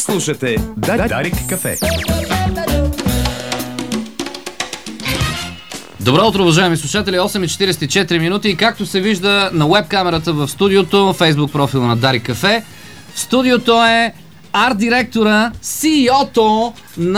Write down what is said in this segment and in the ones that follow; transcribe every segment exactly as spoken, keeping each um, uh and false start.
Слушате Дарик кафе. Добро утро, уважаеми слушатели, осем и четирийсет и четири минути и както се вижда на веб камерата в студиото, фейсбук профила на Дарик кафе, в студиото е арт-директора, си и о-то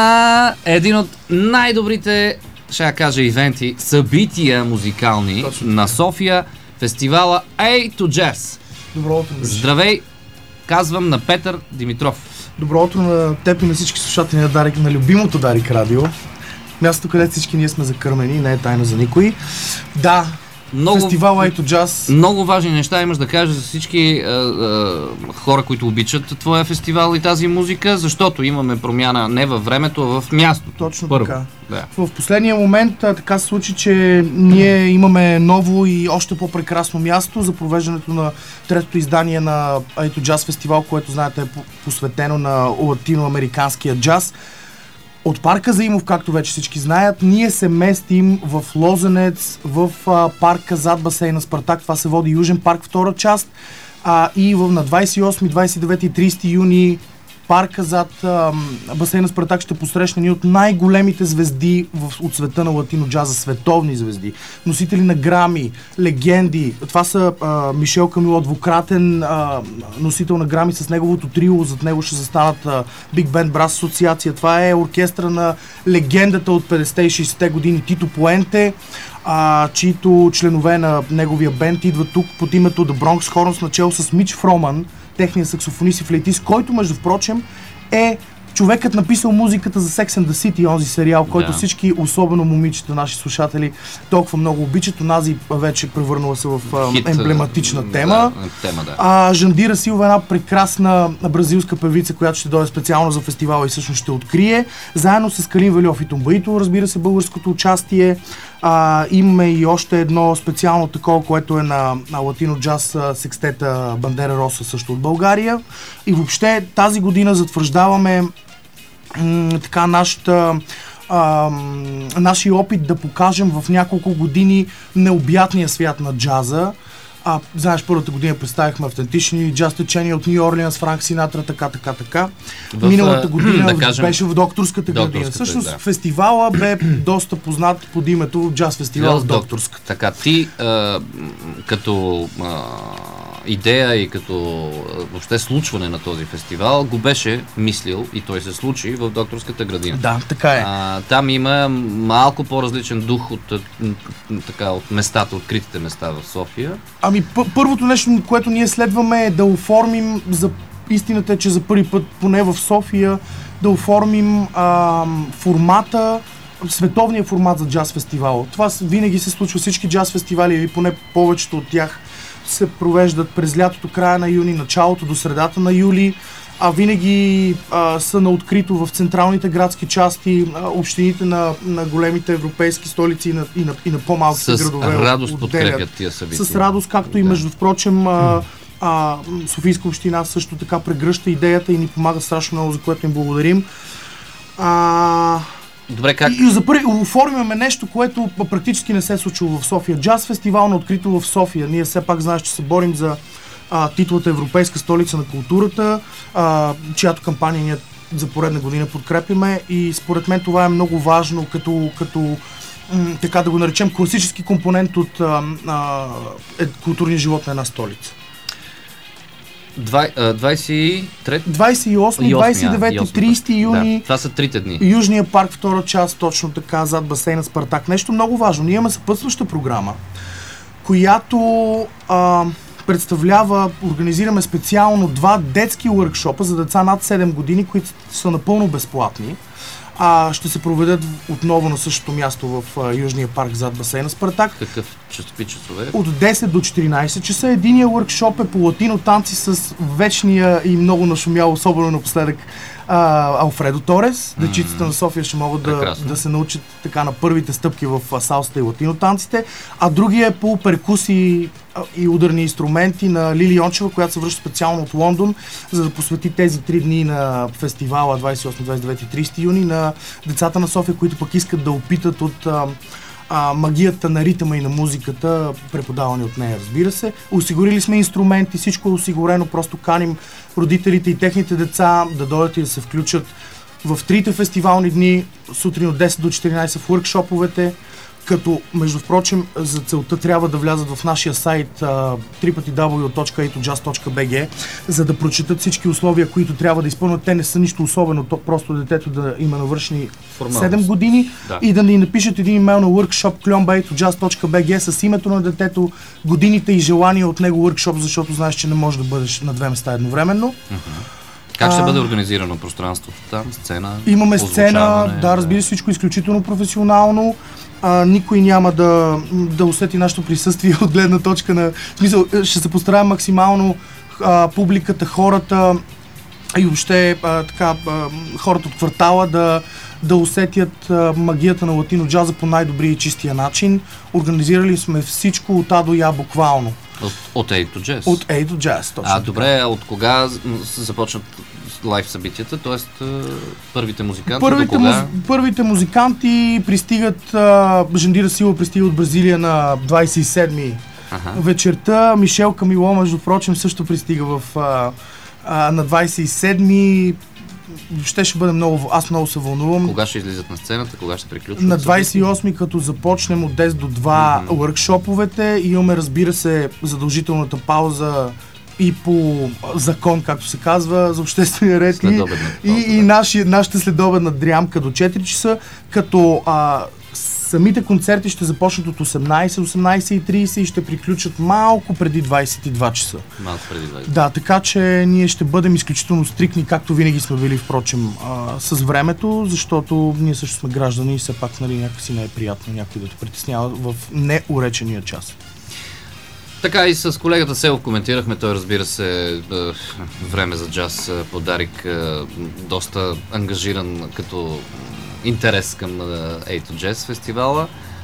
на един от най-добрите, ще я кажа, ивенти, събития музикални Точно. на София, фестивала A to Jazz. Добро утро. Здравей, казвам на Петър Димитров. Добро утро на теб и на всички слушатели на Дарик, на любимото Дарик радио. Мястото, където всички ние сме закърмени, не е тайна за никой. Да, много, фестивал A to Jazz. Много важни неща имаш да кажеш за всички а, а, хора, които обичат твоя фестивал и тази музика, защото имаме промяна не във времето, а в мястото. Точно Първо. така. Да. В последния момент а, така се случи, че ние имаме ново и още по-прекрасно място за провеждането на третото издание на A to Jazz фестивал, което знаете е посветено на латиноамериканския джаз. От парка Заимов, както вече всички знаят, ние се местим в Лозенец, в а, парка зад басейна Спартак. Това се води Южен парк, втора част. А, и в, на двадесет и осми, двадесет и девети и тридесети юни парка зад а, басейна Спартак ще посрещне ни от най-големите звезди в, от света на латино джаза, световни звезди, носители на грами, легенди. Това са а, Мишел Камило, двукратен а, носител на грами с неговото трио, зад него ще застанат а, Big Band Brass Асоциация. Това е оркестъра на легендата от петдесетте и шейсетте години Тито Пуенте, а, чието членове на неговия бенд идват тук под името The Bronx Horns, начало с Мич Фроман, техния саксофонист и флейтист, който, между впрочем, е човекът написал музиката за Sex and the City, онзи сериал, който да. всички, особено момичета, наши слушатели, толкова много обичат. Онази вече превърнала се в Хит, емблематична тема. Да, тема да. А, Жандира Силва, една прекрасна бразилска певица, която ще дойде специално за фестивала и всъщност ще открие. Заедно с Калин Вельов и Тумбаито, разбира се, българското участие. А, имаме и още едно специално такова, което е на, на латино джаз секстета Бандера Роса, също от България. И въобще тази година затвърждаваме м- така нашата а, нашия опит да покажем в няколко години необятния свят на джаза. А, знаеш, първата година представихме автентични джаз течения от Нью Орлианс, Франк Синатра, така, така, така. В, Миналата година да кажем, беше в Докторската градина. Всъщност да. фестивала бе доста познат под името Джаз фестивал в Докторска. Така, ти а, като а, идея и като а, въобще случване на този фестивал го беше мислил и той се случи в Докторската градина. Да, така е. А, там има малко по-различен дух от, така, от местата, откритите места в София. Ами първото нещо, което ние следваме е да оформим, за истината е, че за първи път, поне в София, да оформим а, формата, световния формат за джаз фестивал. Това винаги се случва, всички джаз фестивали или поне повечето от тях се провеждат през лятото, края на юни, началото до средата на юли, а винаги а, са на открито в централните градски части, а, общините на, на големите европейски столици и на, и на, и на по-малките градове. С радост подкрепят тия събития. С радост, както да. и между впрочем а, а, Софийска община също така прегръща идеята и ни помага страшно много, за което им благодарим. А... Добре, как? И, и за първи оформяме нещо, което практически не се е случило в София. Джаз фестивал на открито в София. Ние все пак знаеш, че се борим за а, титлата Европейска столица на културата, а, чиято кампания ние за поредна година подкрепяме и според мен това е много важно като, като м- така да го наречем класически компонент от а, а, е, културния живот на една столица. двадесет и трети двадесет и осми, двадесет и девети, тридесети юни. Да, това са трите дни. Южния парк, втора част, точно така, зад басейна Спартак. Нещо много важно. Ние имаме съпътстваща програма, която а, представлява, организираме специално два детски уъркшопа за деца над седем години, които са напълно безплатни. А, ще се проведат отново на същото място в а, Южния парк зад басейна Спартак. Какъв какви часове? От десет до четиринадесет часа. Единия уъркшоп е по латино танци с вечния и много нашумял, особено напоследък, а, Алфредо Торес. Mm-hmm. Дечицата на София ще могат да, да се научат така на първите стъпки в салсата и латино танците. А другия е по перкуси и ударни инструменти на Лили Йончева, която се връща специално от Лондон, за да посвети тези три дни на фестивала двадесет и осми, двадесет и девети и тридесети юни на децата на София, които пък искат да опитат от а, а, магията на ритъма и на музиката, преподавани от нея, разбира се. Осигурили сме инструменти, всичко е осигурено, просто каним родителите и техните деца да дойдат и да се включат в трите фестивални дни, сутрин от десет до четиринайсет в workshop-овете, като, между впрочем, за целта трябва да влязат в нашия сайт дабъл ю дабъл ю дабъл ю точка ей то джаз точка би джи, за да прочетат всички условия, които трябва да изпълнят. Те не са нищо особено, то просто детето да има навършени седем години, да. И да ни напишат един имейл на workshop кльомба ей то джаз точка би джи с името на детето, годините и желания от него workshop, защото знаеш, че не можеш да бъдеш на две места едновременно. Как ще бъде организирано пространството там? Сцена? Имаме сцена, да, разбира се, всичко изключително професионално. А, никой няма да, да усети нашето присъствие от гледна точка на... В смисъл, ще се постараем максимално а, публиката, хората и въобще а, така, а, хората от квартала да, да усетят а, магията на латино джаза по най-добрия и чистия начин. Организирали сме всичко от А до Я буквално. От, от ей то Jazz? От ей то Jazz, точно. А, добре, от кога започнат лайв събитията, т.е. първите музиканти първите до кога? Муз... Първите музиканти пристигат, а, Жандира Сила пристига от Бразилия на двайсет и седми ага. вечерта, Мишел Камило, между прочим, също пристига в, а, а, на двайсет и седми. Ще ще бъде много, аз много се вълнувам. Кога ще излизат на сцената, кога ще приключат? На двайсет и осми, като започнем от десет до два mm-hmm. workshop-овете, имаме, разбира се, задължителната пауза и по закон, както се казва, за обществения ред и, и, и наши, нашата следобедна дрямка до четири часа, като а, самите концерти ще започнат от осемнайсет, осемнайсет и трийсет и ще приключат малко преди двайсет и два часа. Малко преди двайсет. Да, така че ние ще бъдем изключително стрикни, както винаги сме били, впрочем, а, с времето, защото ние също сме граждани и все пак, нали, някакси не е приятно някой да те притеснява в неуречения час. Така и с колегата Село коментирахме, той, разбира се, време за джаз подарик, доста ангажиран като интерес към ей то Jazz фестивала.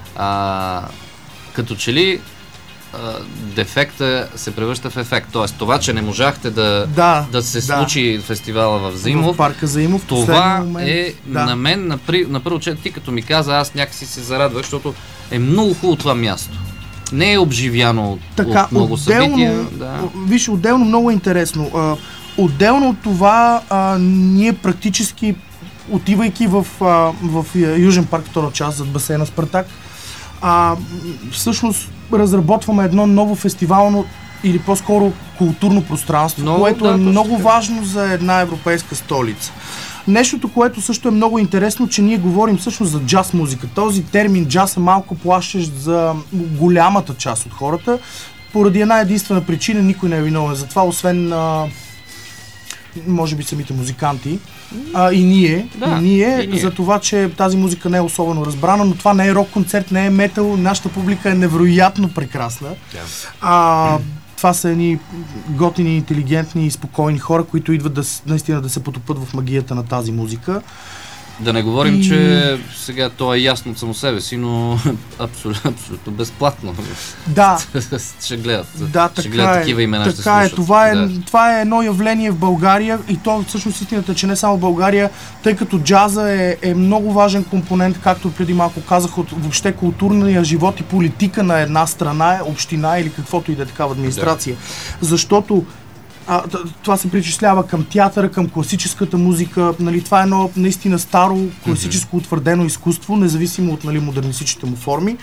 А, като че ли а, дефекта се превръща в ефект. Тоест това, че не можахте да, да, да се да. случи фестивала в Заимов, в парка Заимов, това момент, е да. на мен на, при, на първо чет, ти като ми каза, аз някакси се зарадвах, защото е много хубаво това място. Не е обживяно от, така, от много отделно, събития. Да. Виж, отделно много е интересно. А, отделно от това, а, ние практически, отивайки в, а, в Южен парк, втора част, зад басейна Спартак, а, всъщност разработваме едно ново фестивално или по-скоро културно пространство, много, което да, е много важно за една европейска столица. Нещото, което също е много интересно, че ние говорим всъщност за джаз музика. Този термин джаз е малко плашещ за голямата част от хората, поради една единствена причина, никой не е виновен за това, освен а, може би самите музиканти а, и ние, да, и ние, и ние, за това, че тази музика не е особено разбрана, но това не е рок концерт, не е метал, нашата публика е невероятно прекрасна. Yeah. А, това са едни готини, интелигентни и спокойни хора, които идват да, наистина да се потопят в магията на тази музика. Да не говорим, и... че сега то е ясно от само себе си, но абсолютно, абсолютно безплатно. Да. ще гледат. Да, ще гледат е, такива имена, ще така слушат. Е, това, е, да. това е едно явление в България и то всъщност истината, че не само в България, тъй като джаза е, е много важен компонент, както преди малко казах, от въобще културния живот и политика на една страна, община или каквото и да е такава администрация. Да. Защото А, това се причислява към театъра, към класическата музика. Нали, това е едно наистина старо, класическо утвърдено изкуство, независимо от, нали, модернистичните му форми.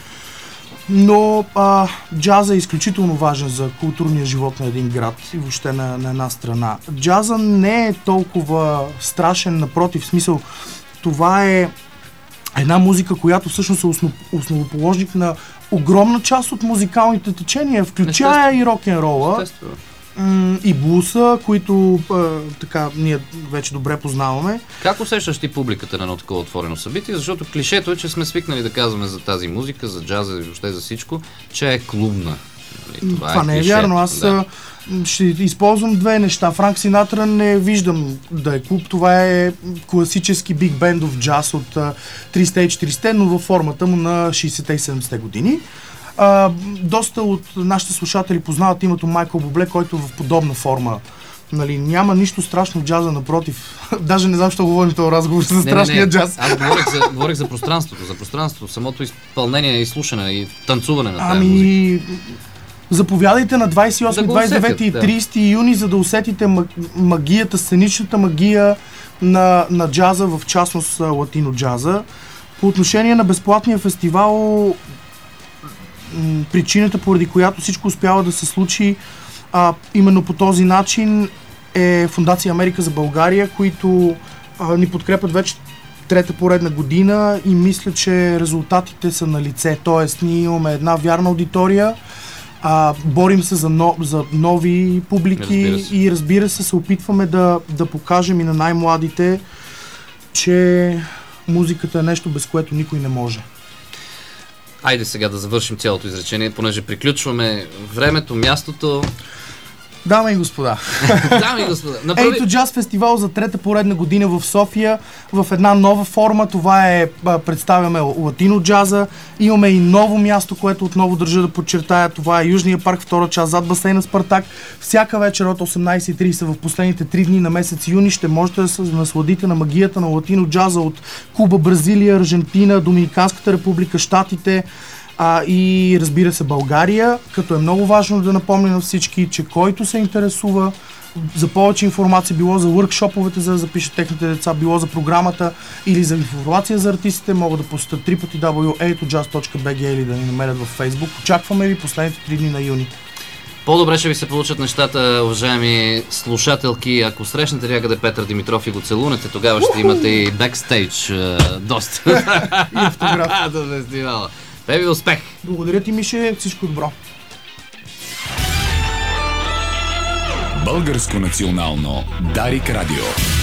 Но а, джаза е изключително важен за културния живот на един град и въобще на, на една страна. Джаза не е толкова страшен, напротив, в смисъл, това е една музика, която всъщност е основ, основоположник на огромна част от музикалните течения, включая и рок-н-рола. И блуса, които а, така ние вече добре познаваме. Как усещаш ти публиката на едно такова отворено събитие? Защото клишето е, че сме свикнали да казваме за тази музика, за джаза и въобще за всичко, че е клубна. Нали, това това е не е вярно. Аз да. ще използвам две неща. Франк Синатра не виждам да е клуб. Това е класически биг бендов джаз от трийсетте и четирийсетте, но във формата му на шейсетте и седемдесетте години. Uh, доста от нашите слушатели познават името Майкъл Бубле, който в подобна форма Нали, няма нищо страшно в джаза, напротив. Даже не знам, защо говорим този разговор за страшния не, не, не. джаз. Аз говорих за, говорих за пространството, за пространството, самото изпълнение и слушане и танцуване на тази ами... музика. Заповядайте на двадесет и осми, да двадесет и девети и да. тридесети юни, за да усетите магията, сценичната магия на, на джаза, в частност латино джаза. По отношение на безплатния фестивал, м- причината, поради която всичко успява да се случи а, именно по този начин, е Фондация Америка за България, които а, ни подкрепят вече трета поредна година и мисля, че резултатите са на лице. Тоест, ние имаме една вярна аудитория, а, борим се за, но, за нови публики разбира и разбира се, се опитваме да, да покажем и на най-младите, че музиката е нещо, без което никой не може. Айде сега да завършим цялото изречение, понеже приключваме времето, мястото. Дами и господа. Дами и господа. Направи... Ей то Джаз фестивал за трета поредна година в София в една нова форма. Това е, представяме латино джаза. Имаме и ново място, което отново държа да подчертая. Това е Южния парк, втора част зад басейна Спартак. Всяка вечер от осемнадесет и тридесет в последните три дни на месец юни ще можете да се насладите на магията на латино джаза от Куба, Бразилия, Аржентина, Доминиканската република, Щатите. А, и разбира се България, като е много важно да напомня на всички, че който се интересува за повече информация, било за workshoповете, за да запишат техните деца, било за програмата или за информация за артистите, могат да посетят дабъл ю дабъл ю дабъл ю точка ей то джаз точка би джи или да ни намерят във Facebook. Очакваме ви последните три дни на юни. По-добре ще ви се получат нещата, уважаеми слушателки. Ако срещнете някъде Петър Димитров и го целунете, тогава ще имате и бекстейдж доста. И автограф. Да фестивала. Беби, успех! Благодаря ти, Мише, всичко добро! Българско национално Дарик Радио.